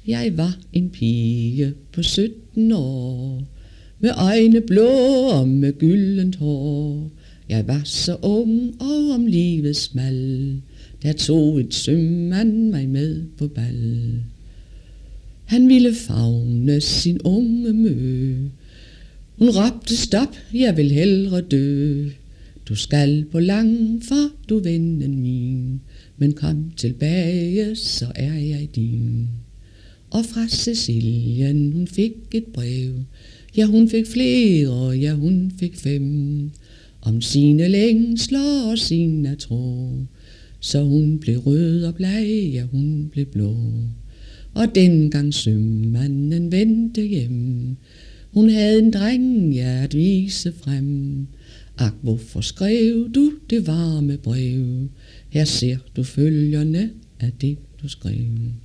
Jeg var en pige på 17 år, med øjne blå og med gyldent hår. Jeg var så ung og om livet smal, der tog et sømand mig med på bal. Han ville favne sin unge mø. Hun råbte stop, jeg vil hellere dø. Du skal på lang, for du vennen min, men kom tilbage, så er jeg din. Og fra Cecilien hun fik et brev, ja hun fik flere, ja hun fik 5, om sine længsler og sine tro. Så hun blev rød og bleg, ja hun blev blå. Og dengang sømanden vendte hjem, hun havde en dreng, ja at vise frem. Ak, hvorfor skrev du det varme brev? Her ser du følgerne af det, du skrev.